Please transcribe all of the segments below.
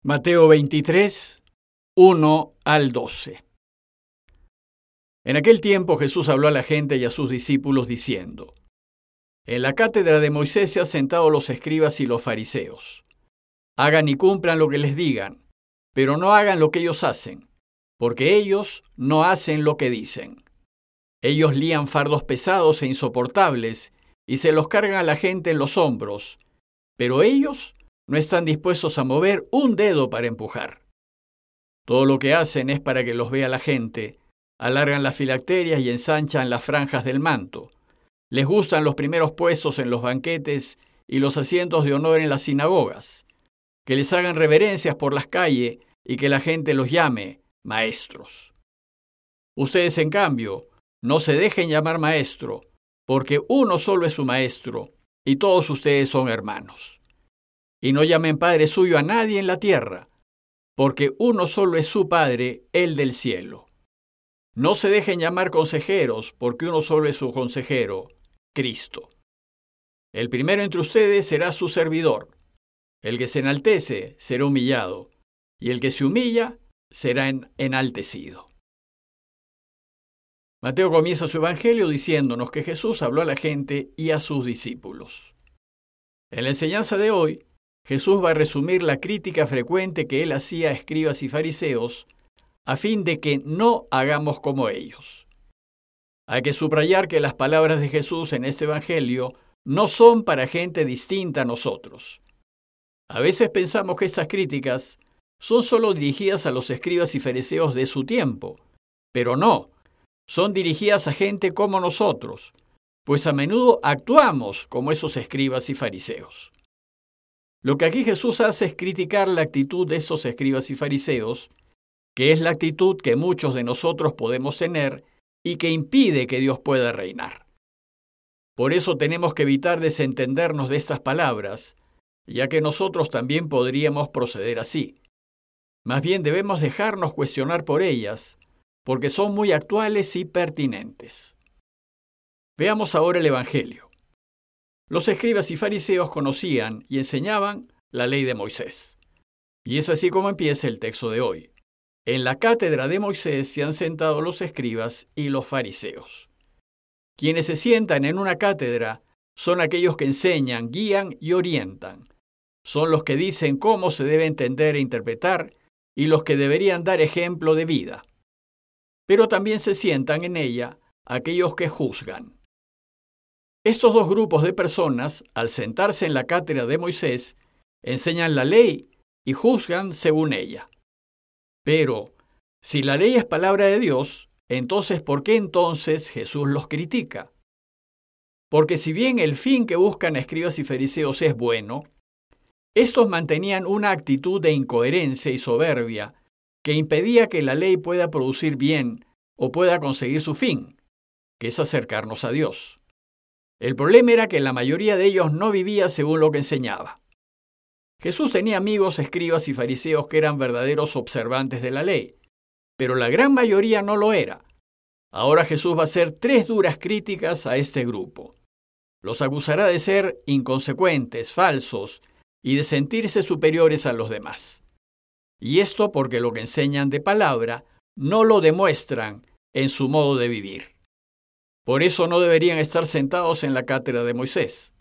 Mateo 23, 1 al 12. En aquel tiempo Jesús habló a la gente y a sus discípulos diciendo: En la cátedra de Moisés se han sentado los escribas y los fariseos. Hagan y cumplan lo que les digan, pero no hagan lo que ellos hacen, porque ellos no hacen lo que dicen. Ellos lían fardos pesados e insoportables y se los cargan a la gente en los hombros, pero ellos no están dispuestos a mover un dedo para empujar. Todo lo que hacen es para que los vea la gente, alargan las filacterias y ensanchan las franjas del manto. Les gustan los primeros puestos en los banquetes y los asientos de honor en las sinagogas, que les hagan reverencias por las calles y que la gente los llame maestros. Ustedes, en cambio, no se dejen llamar maestro, porque uno solo es su maestro, y todos ustedes son hermanos. Y no llamen Padre suyo a nadie en la tierra, porque uno solo es su Padre, el del cielo. No se dejen llamar consejeros, porque uno solo es su consejero, Cristo. El primero entre ustedes será su servidor. El que se enaltece será humillado, y el que se humilla será enaltecido. Mateo comienza su evangelio diciéndonos que Jesús habló a la gente y a sus discípulos. En la enseñanza de hoy, Jesús va a resumir la crítica frecuente que él hacía a escribas y fariseos a fin de que no hagamos como ellos. Hay que subrayar que las palabras de Jesús en este evangelio no son para gente distinta a nosotros. A veces pensamos que estas críticas son solo dirigidas a los escribas y fariseos de su tiempo, pero no, son dirigidas a gente como nosotros, pues a menudo actuamos como esos escribas y fariseos. Lo que aquí Jesús hace es criticar la actitud de esos escribas y fariseos, que es la actitud que muchos de nosotros podemos tener y que impide que Dios pueda reinar. Por eso tenemos que evitar desentendernos de estas palabras, ya que nosotros también podríamos proceder así. Más bien debemos dejarnos cuestionar por ellas, porque son muy actuales y pertinentes. Veamos ahora el Evangelio. Los escribas y fariseos conocían y enseñaban la ley de Moisés. Y es así como empieza el texto de hoy. En la cátedra de Moisés se han sentado los escribas y los fariseos. Quienes se sientan en una cátedra son aquellos que enseñan, guían y orientan. Son los que dicen cómo se debe entender e interpretar y los que deberían dar ejemplo de vida. Pero también se sientan en ella aquellos que juzgan. Estos dos grupos de personas, al sentarse en la cátedra de Moisés, enseñan la ley y juzgan según ella. Pero, si la ley es palabra de Dios, entonces, ¿por qué entonces Jesús los critica? Porque si bien el fin que buscan escribas y fariseos es bueno, estos mantenían una actitud de incoherencia y soberbia que impedía que la ley pueda producir bien o pueda conseguir su fin, que es acercarnos a Dios. El problema era que la mayoría de ellos no vivía según lo que enseñaba. Jesús tenía amigos escribas y fariseos que eran verdaderos observantes de la ley, pero la gran mayoría no lo era. Ahora Jesús va a hacer 3 duras críticas a este grupo. Los acusará de ser inconsecuentes, falsos y de sentirse superiores a los demás. Y esto porque lo que enseñan de palabra no lo demuestran en su modo de vivir. Por eso no deberían estar sentados en la cátedra de Moisés.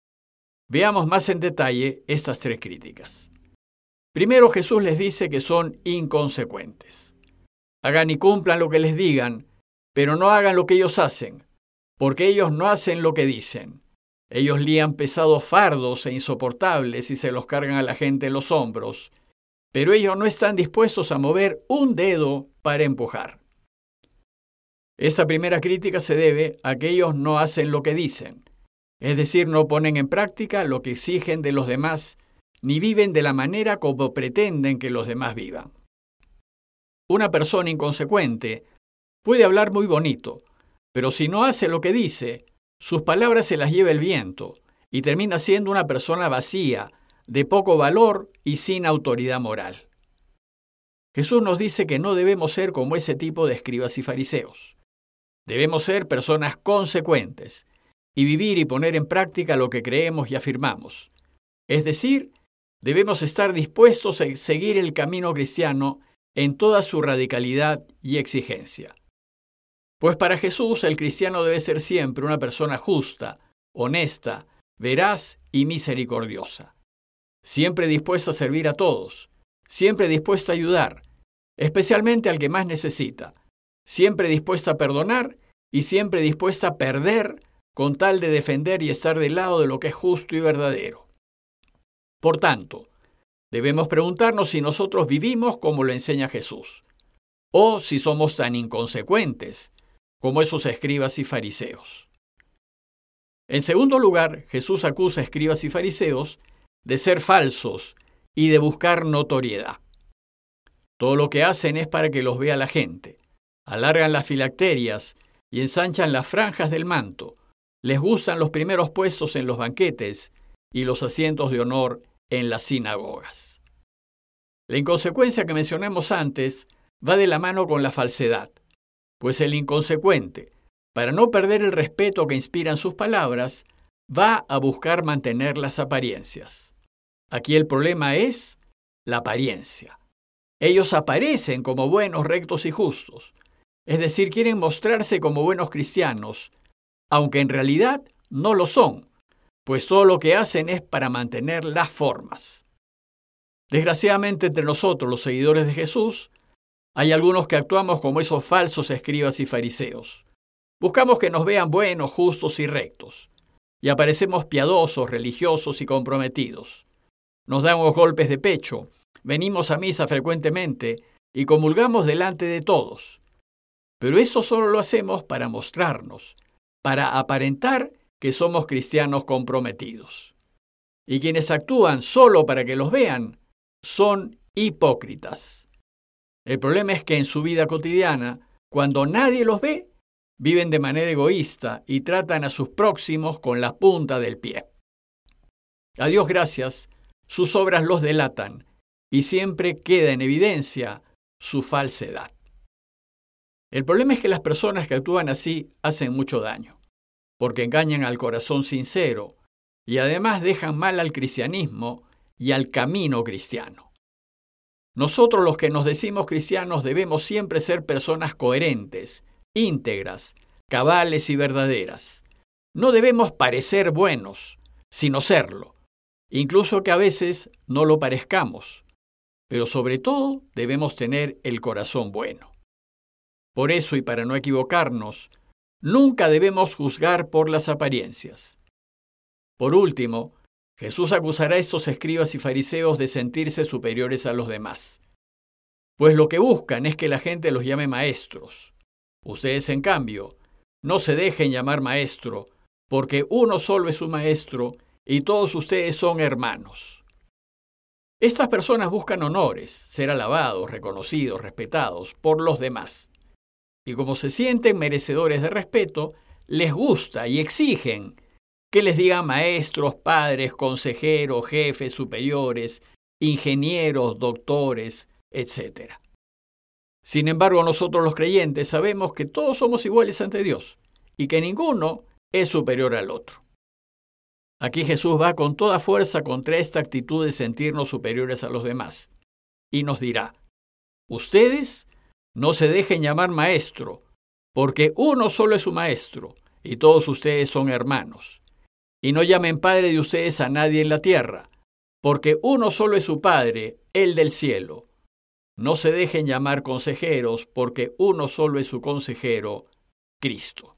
Veamos más en detalle estas 3 críticas. Primero, Jesús les dice que son inconsecuentes. Hagan y cumplan lo que les digan, pero no hagan lo que ellos hacen, porque ellos no hacen lo que dicen. Ellos lían pesados fardos e insoportables y se los cargan a la gente en los hombros, pero ellos no están dispuestos a mover un dedo para empujar. Esta primera crítica se debe a que ellos no hacen lo que dicen, es decir, no ponen en práctica lo que exigen de los demás, ni viven de la manera como pretenden que los demás vivan. Una persona inconsecuente puede hablar muy bonito, pero si no hace lo que dice, sus palabras se las lleva el viento y termina siendo una persona vacía, de poco valor y sin autoridad moral. Jesús nos dice que no debemos ser como ese tipo de escribas y fariseos. Debemos ser personas consecuentes y vivir y poner en práctica lo que creemos y afirmamos. Es decir, Debemos estar dispuestos a seguir el camino cristiano en toda su radicalidad y exigencia. Pues para Jesús el cristiano debe ser siempre una persona justa, honesta, veraz y misericordiosa. Siempre dispuesta a servir a todos, siempre dispuesta a ayudar, especialmente al que más necesita, siempre dispuesta a perdonar y siempre dispuesta a perder con tal de defender y estar del lado de lo que es justo y verdadero. Por tanto, debemos preguntarnos si nosotros vivimos como lo enseña Jesús, o si somos tan inconsecuentes como esos escribas y fariseos. En segundo lugar, Jesús acusa a escribas y fariseos de ser falsos y de buscar notoriedad. Todo lo que hacen es para que los vea la gente. Alargan las filacterias y ensanchan las franjas del manto. Les gustan los primeros puestos en los banquetes y los asientos de honor en las sinagogas. La inconsecuencia que mencionamos antes va de la mano con la falsedad, pues el inconsecuente, para no perder el respeto que inspiran sus palabras, va a buscar mantener las apariencias. Aquí el problema es la apariencia. Ellos aparecen como buenos, rectos y justos, es decir, quieren mostrarse como buenos cristianos, aunque en realidad no lo son, pues todo lo que hacen es para mantener las formas. Desgraciadamente entre nosotros, los seguidores de Jesús, hay algunos que actuamos como esos falsos escribas y fariseos. Buscamos que nos vean buenos, justos y rectos, y aparecemos piadosos, religiosos y comprometidos. Nos damos golpes de pecho, venimos a misa frecuentemente y comulgamos delante de todos. Pero eso solo lo hacemos para mostrarnos, para aparentar que somos cristianos comprometidos. Y quienes actúan solo para que los vean son hipócritas. El problema es que en su vida cotidiana, cuando nadie los ve, viven de manera egoísta y tratan a sus próximos con la punta del pie. A Dios gracias, sus obras los delatan y siempre queda en evidencia su falsedad. El problema es que las personas que actúan así hacen mucho daño, porque engañan al corazón sincero y además dejan mal al cristianismo y al camino cristiano. Nosotros los que nos decimos cristianos debemos siempre ser personas coherentes, íntegras, cabales y verdaderas. No debemos parecer buenos, sino serlo, incluso que a veces no lo parezcamos, pero sobre todo debemos tener el corazón bueno. Por eso, y para no equivocarnos, nunca debemos juzgar por las apariencias. Por último, Jesús acusará a estos escribas y fariseos de sentirse superiores a los demás, pues lo que buscan es que la gente los llame maestros. Ustedes, en cambio, no se dejen llamar maestro, porque uno solo es su maestro y todos ustedes son hermanos. Estas personas buscan honores, ser alabados, reconocidos, respetados por los demás. Y como se sienten merecedores de respeto, les gusta y exigen que les digan maestros, padres, consejeros, jefes, superiores, ingenieros, doctores, etc. Sin embargo, nosotros los creyentes sabemos que todos somos iguales ante Dios y que ninguno es superior al otro. Aquí Jesús va con toda fuerza contra esta actitud de sentirnos superiores a los demás y nos dirá: ustedes no se dejen llamar maestro, porque uno solo es su maestro y todos ustedes son hermanos. Y no llamen padre de ustedes a nadie en la tierra, porque uno solo es su Padre, el del cielo. No se dejen llamar consejeros, porque uno solo es su consejero, Cristo.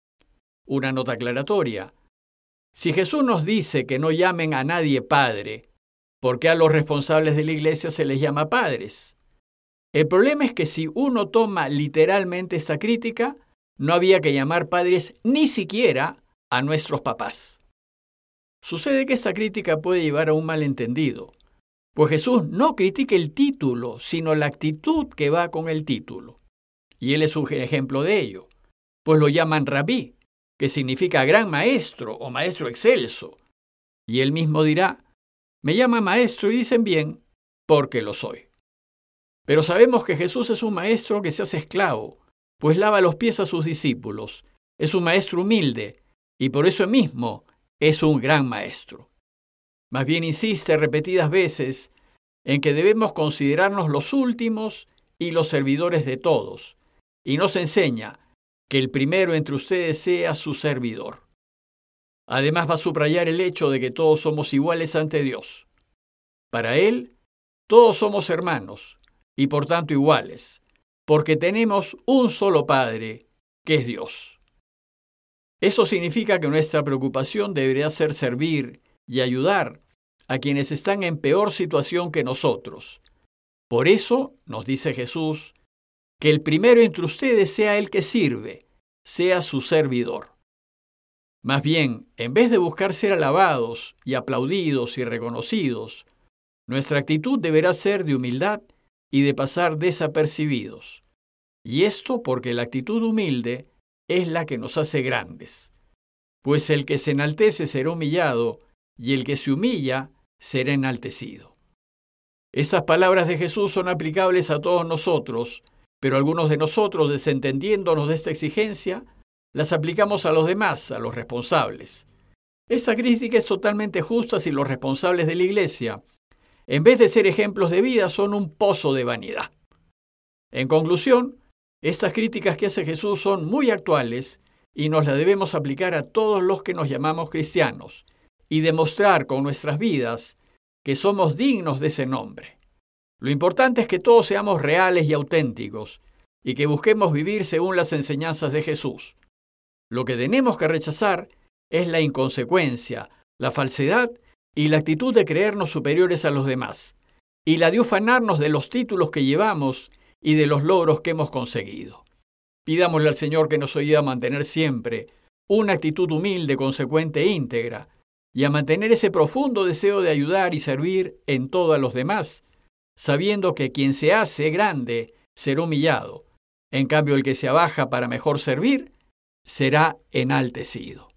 Una nota aclaratoria. Si Jesús nos dice que no llamen a nadie padre, ¿por qué a los responsables de la iglesia se les llama padres? El problema es que si uno toma literalmente esta crítica, no había que llamar padres ni siquiera a nuestros papás. Sucede que esta crítica puede llevar a un malentendido, pues Jesús no critica el título, sino la actitud que va con el título. Y él es un ejemplo de ello, pues lo llaman rabí, que significa gran maestro o maestro excelso. Y él mismo dirá: me llaman maestro y dicen bien, porque lo soy. Pero sabemos que Jesús es un maestro que se hace esclavo, pues lava los pies a sus discípulos. Es un maestro humilde y por eso mismo es un gran maestro. Más bien insiste repetidas veces en que debemos considerarnos los últimos y los servidores de todos, y nos enseña que el primero entre ustedes sea su servidor. Además va a subrayar el hecho de que todos somos iguales ante Dios. Para Él, todos somos hermanos y por tanto iguales, porque tenemos un solo Padre, que es Dios. Eso significa que nuestra preocupación debería ser servir y ayudar a quienes están en peor situación que nosotros. Por eso, nos dice Jesús, que el primero entre ustedes sea el que sirve, sea su servidor. Más bien, en vez de buscar ser alabados y aplaudidos y reconocidos, nuestra actitud deberá ser de humildad y de pasar desapercibidos. Y esto porque la actitud humilde es la que nos hace grandes. Pues el que se enaltece será humillado, y el que se humilla será enaltecido. Esas palabras de Jesús son aplicables a todos nosotros, pero algunos de nosotros, desentendiéndonos de esta exigencia, las aplicamos a los demás, a los responsables. Esta crítica es totalmente justa si los responsables de la Iglesia, en vez de ser ejemplos de vida, son un pozo de vanidad. En conclusión, estas críticas que hace Jesús son muy actuales y nos las debemos aplicar a todos los que nos llamamos cristianos y demostrar con nuestras vidas que somos dignos de ese nombre. Lo importante es que todos seamos reales y auténticos y que busquemos vivir según las enseñanzas de Jesús. Lo que tenemos que rechazar es la inconsecuencia, la falsedad y la actitud de creernos superiores a los demás, y la de ufanarnos de los títulos que llevamos y de los logros que hemos conseguido. Pidámosle al Señor que nos ayude a mantener siempre una actitud humilde, consecuente e íntegra, y a mantener ese profundo deseo de ayudar y servir en todo a los demás, sabiendo que quien se hace grande será humillado, en cambio el que se abaja para mejor servir será enaltecido.